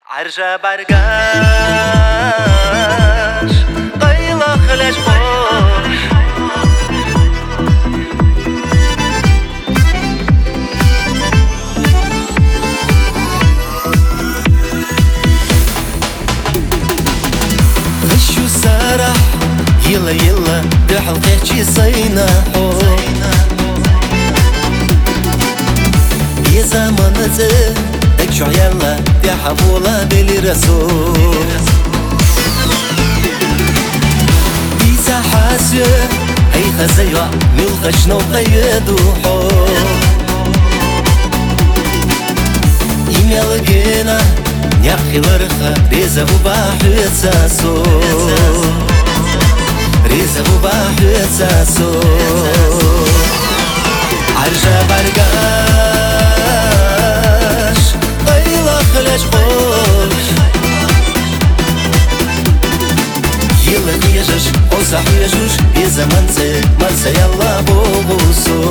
عرجة برقاش قيلة خلاش خوش غشو سارح يلا يلا بحلقتي صيناحو يا زمان دكشو يلا بحفولة بالرسول بيسا حاسة هي خزيوة ملقش نوقيدو حو إيميل جينا نياخي ورخة ريزة وباحث ساسو ريزة وباحث ساسو عرجة برقاش قيلة خلاش خوش يلا يجوش وصح يجوش يا زمان زي مرسى يلا بوغوسو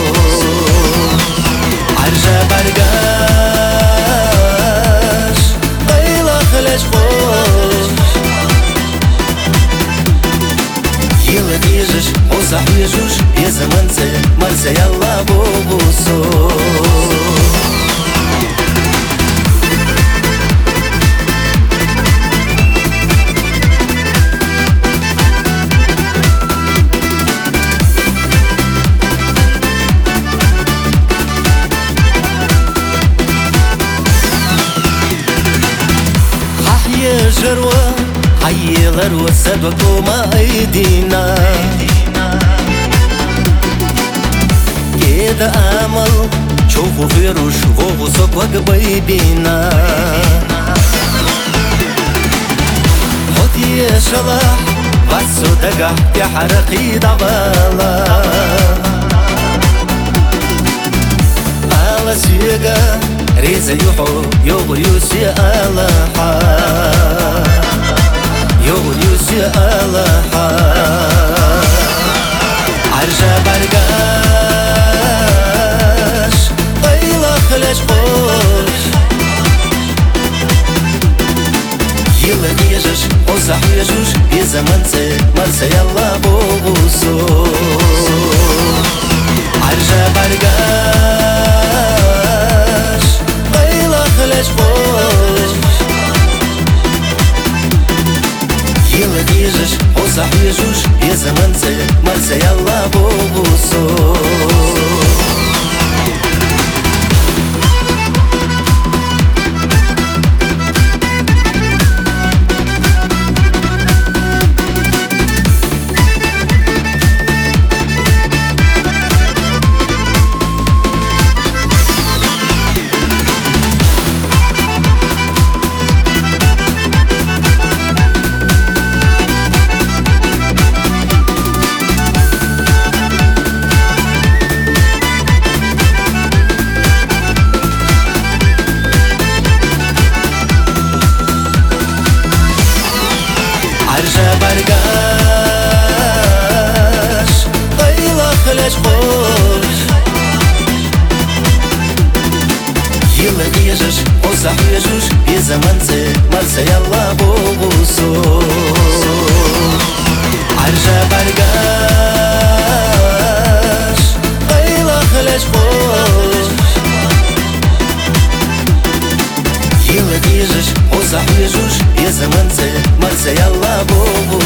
عرجة برقاش قيلة خلاش خوش يلا يجوش وصح يجوش يا زمان زي مرسى يلا بوغوسو جروة حي غروة سبقوا ما ايدينا كده امل شوفوا في روش فوق صبق بيبينا خد يا شلاح بس دقع يا حرقي دبالا على سيقا ريزة يوحو يوغو يوسي ألحا يوغو يوسي ألحا عرجة برقاش قيلة خلاش خوش يلا يجوش وصح يجوش يا زمان زي مرسى يلا بوغوسو عرجة برقاش خلاش خوش يلا يجوش وصح يجوش يا زمان زي مرسى يلا بوغوسو عرجة برقاش قيلة خلاش خوش يلا يجوش وصح يجوش يا زمان زي مرسى يلا بوغوسو عرجة برقاش قيلة خلاش خوش يلا يجوش وصح يجوش يا زمان زي مرسى يلا بوغوسو